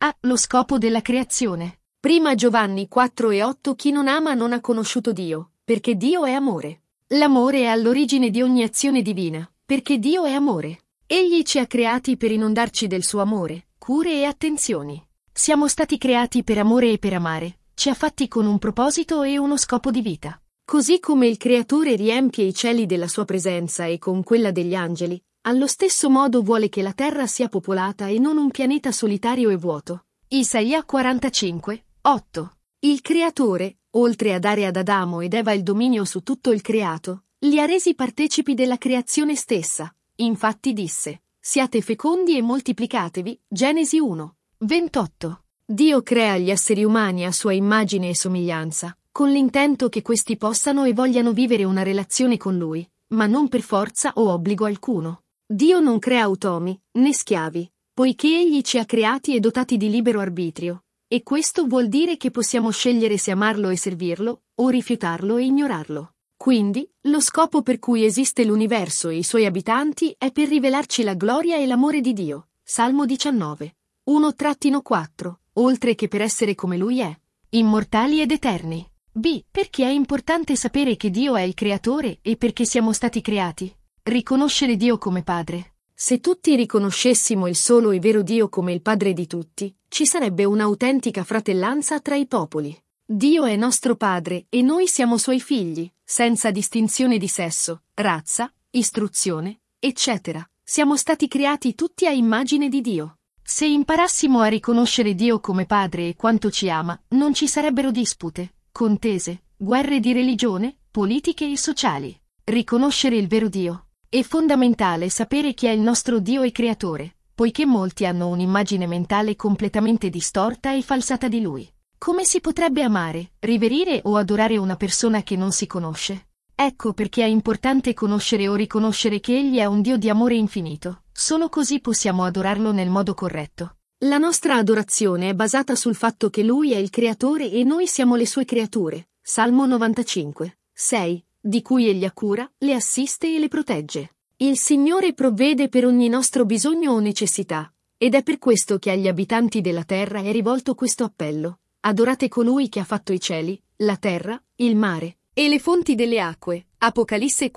Lo scopo della creazione. Prima Giovanni 4:8 Chi non ama non ha conosciuto Dio, perché Dio è amore. L'amore è all'origine di ogni azione divina, perché Dio è amore. Egli ci ha creati per inondarci del suo amore, cure e attenzioni. Siamo stati creati per amore e per amare, ci ha fatti con un proposito e uno scopo di vita. Così come il Creatore riempie i cieli della sua presenza e con quella degli angeli, allo stesso modo vuole che la terra sia popolata e non un pianeta solitario e vuoto. Isaia 45:8. Il Creatore, oltre a dare ad Adamo ed Eva il dominio su tutto il creato, li ha resi partecipi della creazione stessa. Infatti disse: siate fecondi e moltiplicatevi, Genesi 1:28. Dio crea gli esseri umani a sua immagine e somiglianza, con l'intento che questi possano e vogliano vivere una relazione con Lui, ma non per forza o obbligo alcuno. Dio non crea automi, né schiavi, poiché Egli ci ha creati e dotati di libero arbitrio, e questo vuol dire che possiamo scegliere se amarlo e servirlo, o rifiutarlo e ignorarlo. Quindi, lo scopo per cui esiste l'universo e i suoi abitanti è per rivelarci la gloria e l'amore di Dio. Salmo 19:1-4, oltre che per essere come Lui è, immortali ed eterni. Perché è importante sapere che Dio è il Creatore e perché siamo stati creati. Riconoscere Dio come Padre. Se tutti riconoscessimo il solo e vero Dio come il Padre di tutti, ci sarebbe un'autentica fratellanza tra i popoli. Dio è nostro Padre e noi siamo Suoi figli, senza distinzione di sesso, razza, istruzione, eccetera. Siamo stati creati tutti a immagine di Dio. Se imparassimo a riconoscere Dio come Padre e quanto ci ama, non ci sarebbero dispute, contese, guerre di religione, politiche e sociali. Riconoscere il vero Dio. È fondamentale sapere chi è il nostro Dio e Creatore, poiché molti hanno un'immagine mentale completamente distorta e falsata di Lui. Come si potrebbe amare, riverire o adorare una persona che non si conosce? Ecco perché è importante conoscere o riconoscere che Egli è un Dio di amore infinito. Solo così possiamo adorarlo nel modo corretto. La nostra adorazione è basata sul fatto che Lui è il Creatore e noi siamo le Sue creature. Salmo 95:6, di cui Egli ha cura, le assiste e le protegge. Il Signore provvede per ogni nostro bisogno o necessità, ed è per questo che agli abitanti della terra è rivolto questo appello. Adorate colui che ha fatto i cieli, la terra, il mare e le fonti delle acque. Apocalisse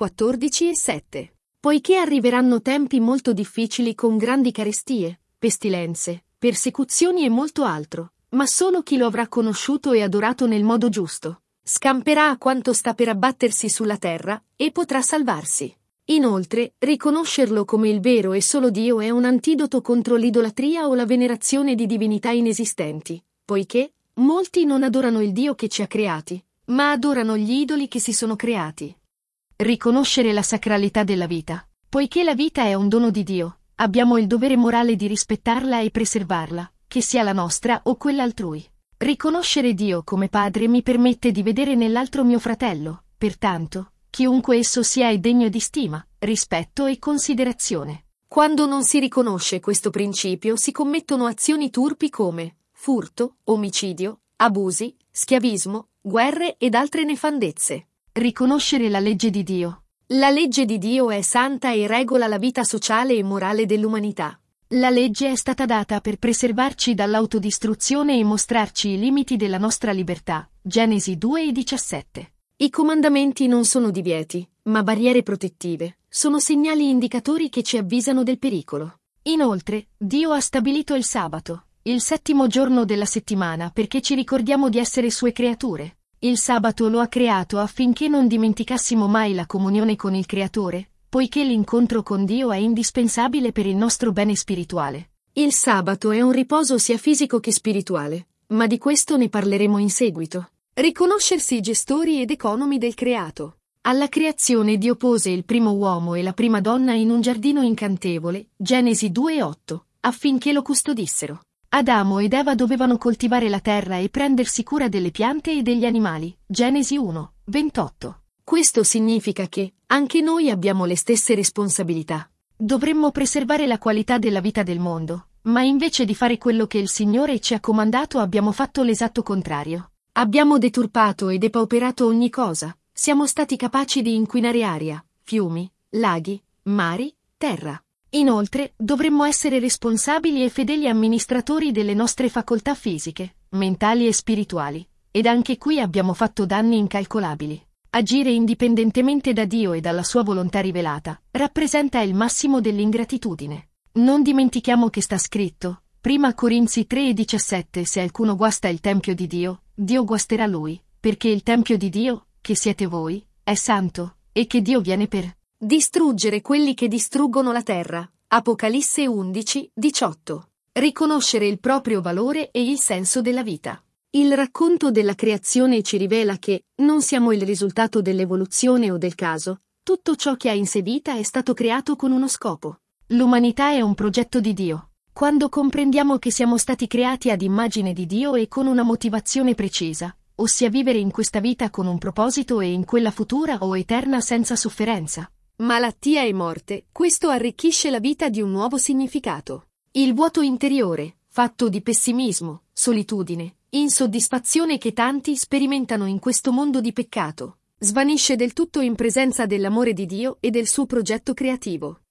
14:7. Poiché arriveranno tempi molto difficili con grandi carestie, pestilenze, persecuzioni e molto altro, ma solo chi lo avrà conosciuto e adorato nel modo giusto scamperà a quanto sta per abbattersi sulla terra e potrà salvarsi. Inoltre, riconoscerlo come il vero e solo Dio è un antidoto contro l'idolatria o la venerazione di divinità inesistenti, poiché molti non adorano il Dio che ci ha creati, ma adorano gli idoli che si sono creati. Riconoscere la sacralità della vita. Poiché la vita è un dono di Dio, abbiamo il dovere morale di rispettarla e preservarla, che sia la nostra o quella altrui. Riconoscere Dio come Padre mi permette di vedere nell'altro mio fratello, pertanto, chiunque esso sia è degno di stima, rispetto e considerazione. Quando non si riconosce questo principio si commettono azioni turpi come furto, omicidio, abusi, schiavismo, guerre ed altre nefandezze. Riconoscere la legge di Dio. La legge di Dio è santa e regola la vita sociale e morale dell'umanità. La legge è stata data per preservarci dall'autodistruzione e mostrarci i limiti della nostra libertà. Genesi 2:17. I comandamenti non sono divieti, ma barriere protettive. Sono segnali indicatori che ci avvisano del pericolo. Inoltre, Dio ha stabilito il sabato, il settimo giorno della settimana, perché ci ricordiamo di essere Sue creature. Il sabato lo ha creato affinché non dimenticassimo mai la comunione con il Creatore, poiché l'incontro con Dio è indispensabile per il nostro bene spirituale. Il sabato è un riposo sia fisico che spirituale, ma di questo ne parleremo in seguito. Riconoscersi gestori ed economi del creato. Alla creazione Dio pose il primo uomo e la prima donna in un giardino incantevole, Genesi 2:8, affinché lo custodissero. Adamo ed Eva dovevano coltivare la terra e prendersi cura delle piante e degli animali, Genesi 1:28. Questo significa che anche noi abbiamo le stesse responsabilità. Dovremmo preservare la qualità della vita del mondo, ma invece di fare quello che il Signore ci ha comandato abbiamo fatto l'esatto contrario. Abbiamo deturpato e depauperato ogni cosa, siamo stati capaci di inquinare aria, fiumi, laghi, mari, terra. Inoltre, dovremmo essere responsabili e fedeli amministratori delle nostre facoltà fisiche, mentali e spirituali. Ed anche qui abbiamo fatto danni incalcolabili. Agire indipendentemente da Dio e dalla sua volontà rivelata rappresenta il massimo dell'ingratitudine. Non dimentichiamo che sta scritto, 1 Corinzi 3,17: se alcuno guasta il tempio di Dio, Dio guasterà lui, perché il tempio di Dio, che siete voi, è santo, e che Dio viene per distruggere quelli che distruggono la terra. Apocalisse 11,18. Riconoscere il proprio valore e il senso della vita. Il racconto della creazione ci rivela che non siamo il risultato dell'evoluzione o del caso. Tutto ciò che ha in sé vita è stato creato con uno scopo. L'umanità è un progetto di Dio. Quando comprendiamo che siamo stati creati ad immagine di Dio e con una motivazione precisa, ossia vivere in questa vita con un proposito e in quella futura o eterna senza sofferenza, malattia e morte, questo arricchisce la vita di un nuovo significato. Il vuoto interiore, fatto di pessimismo, solitudine, insoddisfazione che tanti sperimentano in questo mondo di peccato, svanisce del tutto in presenza dell'amore di Dio e del suo progetto creativo.